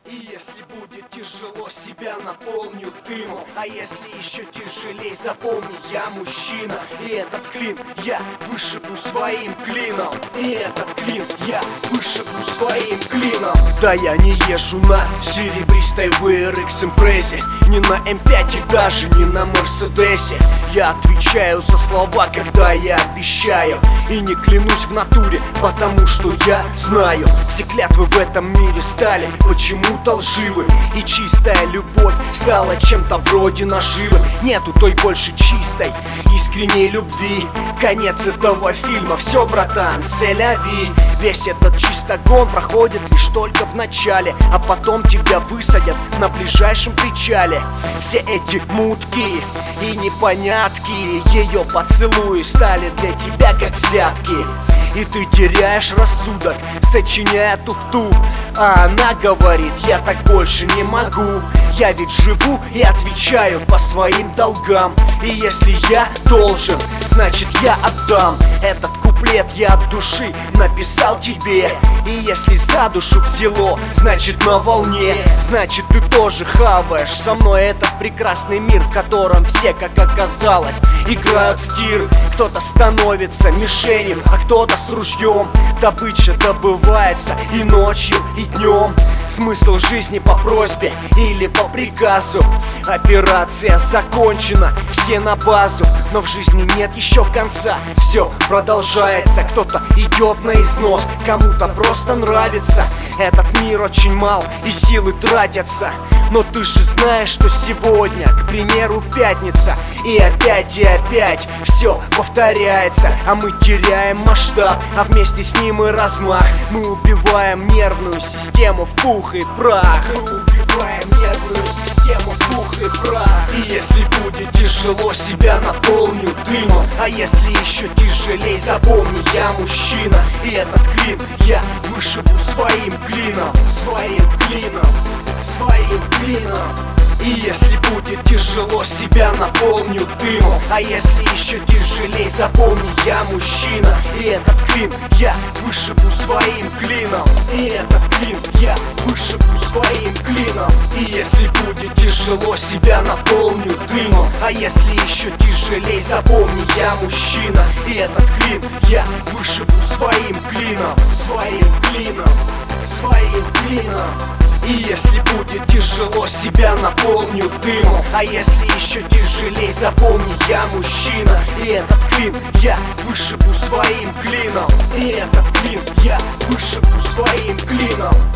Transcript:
И если будет тяжело, себя наполню дымом. А если еще тяжелей, запомни, я мужчина. И этот клин я вышибу своим клином. И этот клин я вышибу своим клином. Да я не езжу на серебристой VRX импрезе, не на М5 и даже не на Мерседесе. Я отвечаю за слова, когда я обещаю, и не клянусь в натуре, потому что я знаю, все клятвы в этом мире стали почему-то лживы, и чистая любовь стала чем-то вроде наживы. Нету той больше чистой, искренней любви. Конец этого фильма, все, братан, c'est-la-vie. Весь этот чистогон проходит лишь только в начале, а потом тебя высадят на ближайшем причале. Все эти мутки и непонятки, ее поцелуи стали для тебя как взятки. И ты теряешь рассудок, сочиняя туфту. А она говорит: я так больше не могу. Я ведь живу и отвечаю по своим долгам. И если я должен, значит я отдам. Этот куплет я от души написал тебе. И если за душу взяло, значит на волне. Значит ты тоже хаваешь со мной этот прекрасный мир, в котором все, как оказалось, играют в тир. Кто-то становится мишенью, а кто-то с ружьем. Добыча добывается и ночью, и днем. Смысл жизни по просьбе или по приказу. Операция закончена, все на базу. Но в жизни нет еще конца, все продолжается. Кто-то идет на износ, кому-то просто нравится. Этот мир очень мал и силы тратятся. Но ты же знаешь, что сегодня, к примеру, пятница. И опять все повторяется. А мы теряем масштаб, а вместе с ним и размах. Мы убиваем нервную систему в пух и прах. Мы убиваем нервную систему в пух и прах. И если будет тяжело, себя наполню дымом. А если еще тяжелей, запомни, я мужчина. И этот клин я вышибу своим клином. Своим клином, своим клином. И если будет тяжело, себя наполню дымом. А если еще тяжелей, запомни, я мужчина. И этот клин я вышибу своим клином. И этот клин я вышибу своим клином. И если будет тяжело, себя наполню дымом. А если еще тяжелей, запомни, я мужчина. И этот клин я вышибу своим клином. Своим клином, своим клином. И если будет тяжело, себя наполню дымом. А если еще тяжелей, запомни, я мужчина. И этот клин я вышибу своим клином. И этот клин я вышибу своим клином.